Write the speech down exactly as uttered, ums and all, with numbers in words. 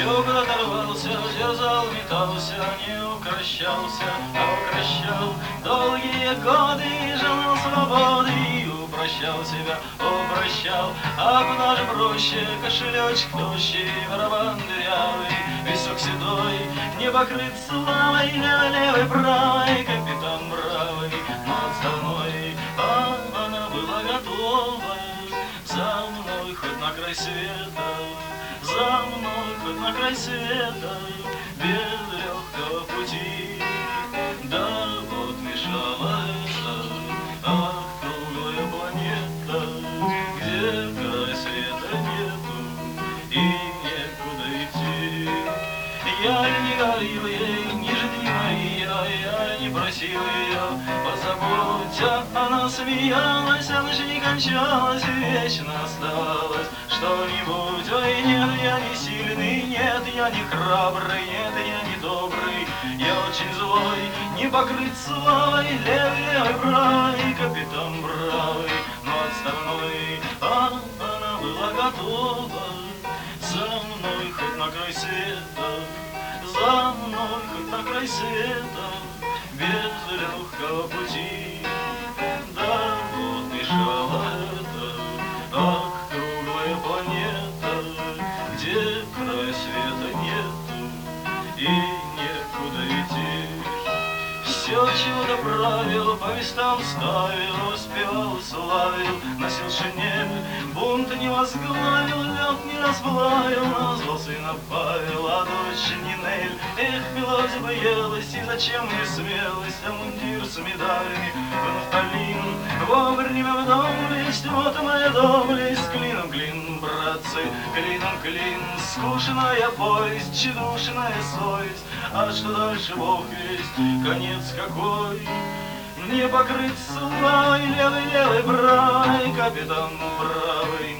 Все куда-то рвался, дерзал, метался, не укращался, а укращал долгие годы, желал свободы и упрощал себя, упрощал. А куда же проще, кошелечек тощий, барабан дырявый, висок седой, не покрыт славой, левой, левой, правой, капитан бравый, но отставной. А она была готова за мной хоть на край света, за мной хоть на край света, без легкого пути. Да вот мешала это, ах, круглая планета, где края света нету и некуда идти. Я не говорил ей, не жди, Мария, я не просил ее позаботься. Она смеялась, а ночь не кончалась, вечно оставалась что-нибудь. Ой, нет, я не сильный, нет, я не храбрый, нет, я не добрый, я очень злой, не покрыт славой, левый, левый, правый, капитан бравый, но отставной. А она была готова за мной хоть на край света, за мной хоть на край света, без легкого пути. Да вот мешала это, ах, круглая планета, где края света нету и некуда идти. Все чего-то правил, по местам ставил, успевал, славил, носил шинель, бунт не возглавил, лед не расплавил, назвал сына Павел, а дочь Нинель. Эх, пилась бы елась, и зачем мне смелость, а мундир с медалями в нафталин. Вовремя в доблесть, вот моя доблесть, клином клин, братцы, клином клин. Скучная повесть, тщедушная совесть, а что дальше Бог весть, конец какой. Не покрыт славой, левый, левый, правый, капитан бравый,